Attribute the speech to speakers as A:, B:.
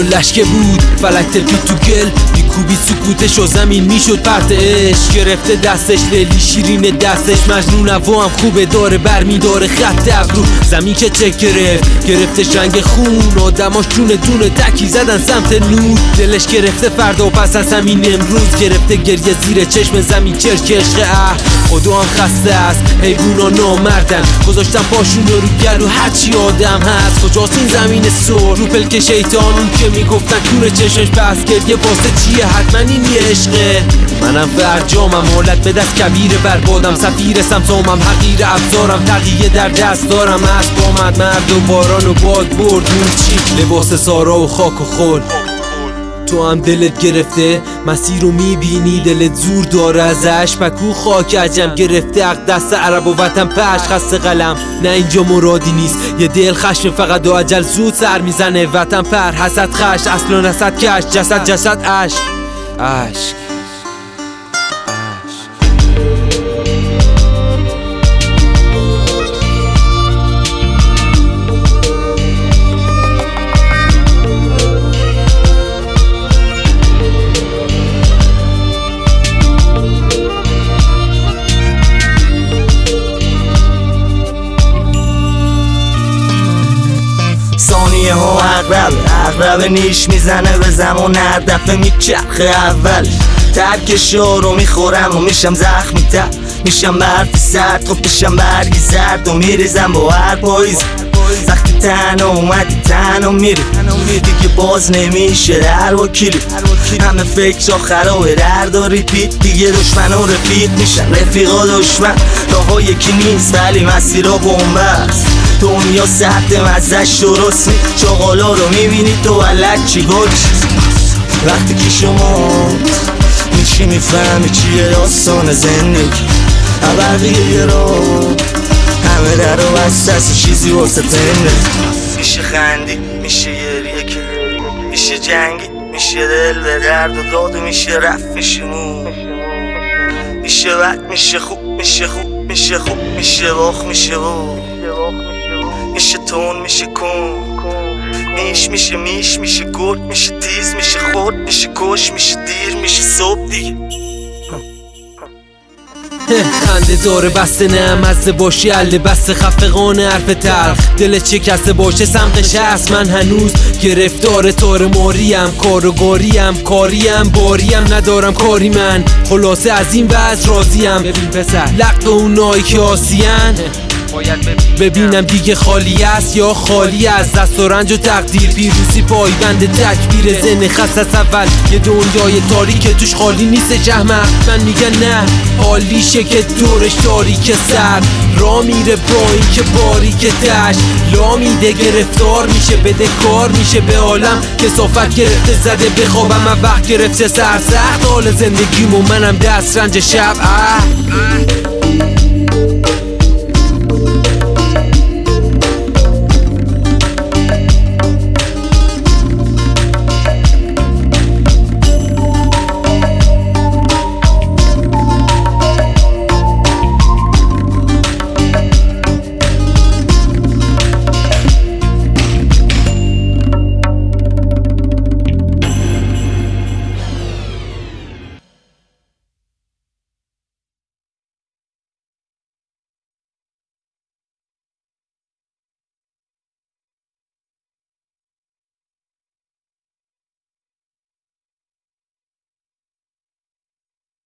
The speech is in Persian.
A: لشکه بود فلک ترپید تو گل میکوبید سکوتش و زمین میشد پرت عشق گرفته دستش لیلی شیرین دستش مجنون و هم خوبه داره برمی داره خط ابرو زمین که چک گرفته رنگ خون آدماش دونه دونه تکی زدن سمت نور دلش گرفته فردا و پس از همین امروز گرفته گریه زیر چشم زمین چرک عشق خدا هم خسته است حیوونا نامردن گذاشتن پاشون رو گلو هرچی آدم هست کجاست این زمین سر رو پلک شیطانون که میگفتن کور چشمش بس گریه واسه چیه حتما این یه عشقه منم فرجامم حالت به دست کبیر بربادم سفیر سمسامم حقیر ابزارم تقیه در دست دارم اسب آمد مرد و باران و باد برد اون چی لباس سارا و خاک و خل تو هم دلت گرفته مسیر رو میبینی دلت زور داره ازش پکو خاک عجم گرفته عقد دست عرب و وطن پش خسته قلم نه اینجا مرادی نیست یه دل خشم فقط و عجل زود سر میزنه وطن پر حسد خش اصل و نسد کش جسد عشق
B: ثانیه ها عقرب نیش میزنه به زمان هر دفعه میچرخه اول ترکش رو میخورم و میشم زخمی تر میشم برفی سرد خب میشم برگی زرد و میریزم با هر پاییز وقتی تنها اومدی تنها میری دیگه باز نمیشه در وکیلی همه فکرها خرابه درد و ریپیت دیگه دشمن و رفیق میشن رفیقا دشمن راه یکی نیست ولی مسیرها بنبست دنیا سرد مزش درست نی چاقالا رو میبینی تو ولد چی گوش وقتی که شما میچی میفهمی چیه داستان زندگی بقیه رو همه در و بسته چیزی واسه تنده میشه خندی میشه گریه که میشه جنگی میشه دل به درد و داد میشه رفت میشه مون میشه بد میشه خوب میشه میشه باخ میشه بود میشه تون میشه کن میشه گرد میشه تیز میشه خورد میشه کش میشه دیر میشه صبح دیگه
A: خنده داره بسته نه مزه باشی عله بسته خفقانه حرف تلخ دلت شکسته باشه سمقش هست من هنوز گرفتار تار ماریم کارگاریم کاریم باریم ندارم کاری من خلاصه از این وضع راضیم ببین پسر لق اون نایی که آسین ببینم دیگه خالی است یا خالی از دست و رنج و تقدیر پیروزی پایبند تکبیر زن خست از اول یه دنیای تاریک توش خالی نیست جهمق من میگن نه حالیشه که دورش تاریک سر را میره با این که باریک دشت لا میده گرفتار میشه بده کار میشه به عالم کثافت گرفته زده بخوابم من وقت گرفته سرسخت حال زندگیمو منم دست رنج شب